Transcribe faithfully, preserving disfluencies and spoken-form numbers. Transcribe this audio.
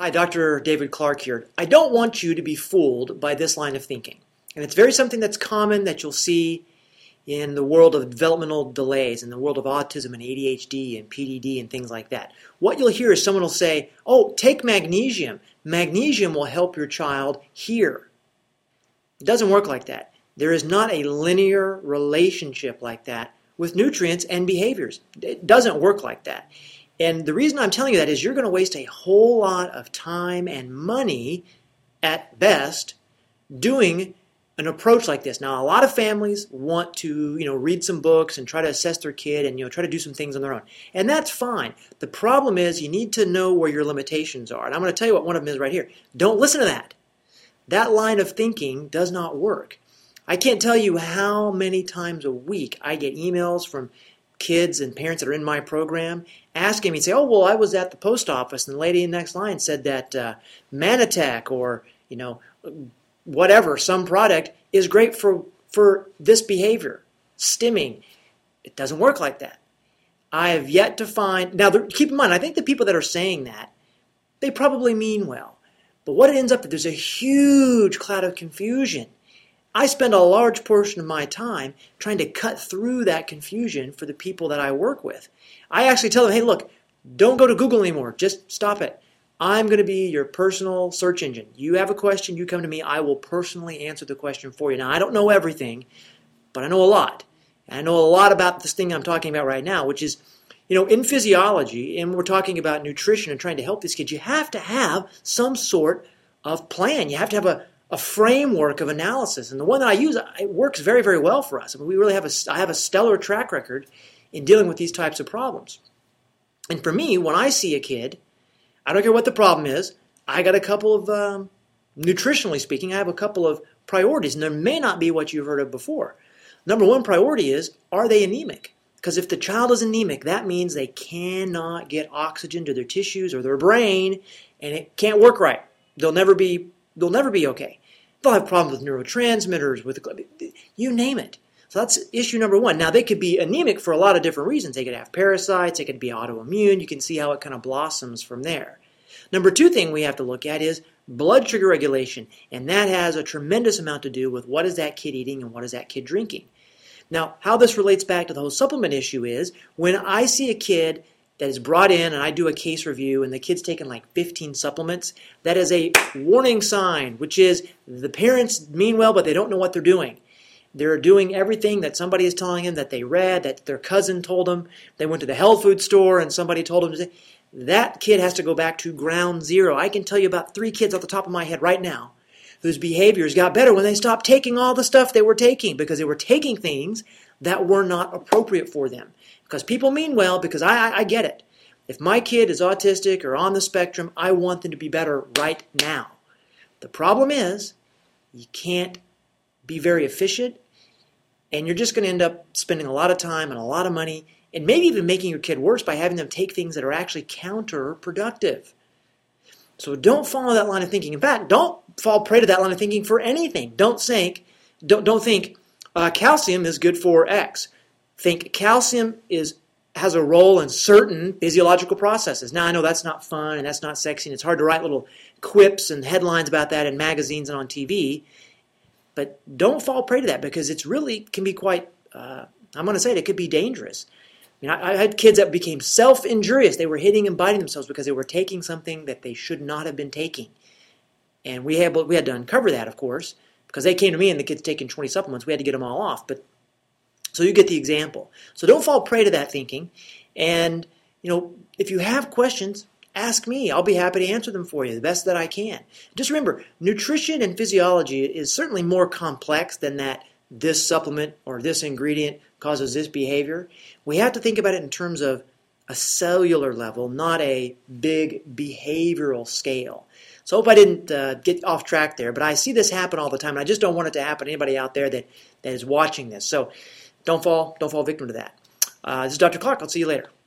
Hi, Doctor David Clark here. I don't want you to be fooled by this line of thinking. And it's very something that's common that you'll see in the world of developmental delays, in the world of autism and A D H D and P D D and things like that. What you'll hear is someone will say, oh, take magnesium. Magnesium will help your child hear. It doesn't work like that. There is not a linear relationship like that with nutrients and behaviors. It doesn't work like that. And the reason I'm telling you that is you're going to waste a whole lot of time and money, at best, doing an approach like this. Now, a lot of families want to, you know, read some books and try to assess their kid and, you know, try to do some things on their own. And that's fine. The problem is you need to know where your limitations are. And I'm going to tell you what one of them is right here. Don't listen to that. That line of thinking does not work. I can't tell you how many times a week I get emails from kids and parents that are in my program asking me, say, oh, well, I was at the post office and the lady in the next line said that uh, Manatech or, you know, whatever, some product is great for, for this behavior, stimming. It doesn't work like that. I have yet to find, now keep in mind, I think the people that are saying that, they probably mean well. But what it ends up, there's a huge cloud of confusion. I spend a large portion of my time trying to cut through that confusion for the people that I work with. I actually tell them, hey, look, don't go to Google anymore. Just stop it. I'm going to be your personal search engine. You have a question, you come to me, I will personally answer the question for you. Now, I don't know everything, but I know a lot. And I know a lot about this thing I'm talking about right now, which is, you know, in physiology, and we're talking about nutrition and trying to help these kids, you have to have some sort of plan. You have to have a a framework of analysis. And the one that I use, it works very, very well for us. I mean, we really have a, I have a stellar track record in dealing with these types of problems. And for me, when I see a kid, I don't care what the problem is, I got a couple of, um, nutritionally speaking, I have a couple of priorities. And there may not be what you've heard of before. Number one priority is, are they anemic? Because if the child is anemic, that means they cannot get oxygen to their tissues or their brain, and it can't work right. They'll never be, they'll never be okay. They'll have problems with neurotransmitters, with you name it. So that's issue number one. Now, they could be anemic for a lot of different reasons. They could have parasites. They could be autoimmune. You can see how it kind of blossoms from there. Number two thing we have to look at is blood sugar regulation. And that has a tremendous amount to do with what is that kid eating and what is that kid drinking. Now, how this relates back to the whole supplement issue is when I see a kid that is brought in and I do a case review and the kid's taking like fifteen supplements, that is a warning sign, which is the parents mean well, but they don't know what they're doing. They're doing everything that somebody is telling them, that they read, that their cousin told them. They went to the health food store and somebody told them to say, that kid has to go back to ground zero. I can tell you about three kids off the top of my head right now whose behaviors got better when they stopped taking all the stuff they were taking because they were taking things that were not appropriate for them. Because people mean well, because I, I, I get it. If my kid is autistic or on the spectrum, I want them to be better right now. The problem is you can't be very efficient, and you're just going to end up spending a lot of time and a lot of money and maybe even making your kid worse by having them take things that are actually counterproductive. So don't follow that line of thinking. In fact, don't fall prey to that line of thinking for anything. Don't think, don't, don't think uh, calcium is good for X. Think calcium is has a role in certain physiological processes. Now, I know that's not fun and that's not sexy, and it's hard to write little quips and headlines about that in magazines and on T V, but don't fall prey to that because it's really can be quite, uh, I'm going to say it, it could be dangerous. I mean, I, I had kids that became self-injurious. They were hitting and biting themselves because they were taking something that they should not have been taking. And we had, we had to uncover that, of course, because they came to me and the kid's taking twenty supplements. We had to get them all off, but so you get the example. So don't fall prey to that thinking. And, you know, if you have questions, ask me. I'll be happy to answer them for you the best that I can. Just remember, nutrition and physiology is certainly more complex than that this supplement or this ingredient causes this behavior. We have to think about it in terms of a cellular level, not a big behavioral scale. So I hope I didn't uh, get off track there, but I see this happen all the time, and I just don't want it to happen to anybody out there that, that is watching this. So Don't fall, don't fall victim to that. Uh, this is Doctor Clark. I'll see you later.